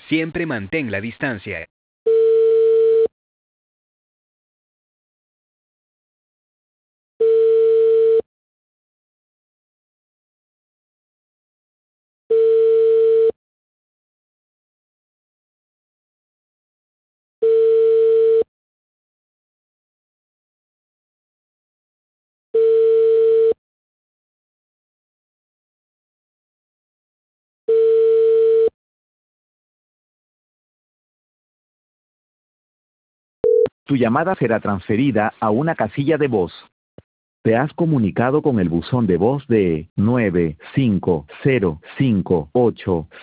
Siempre mantén la distancia. Tu llamada será transferida a una casilla de voz. Te has comunicado con el buzón de voz de 950588.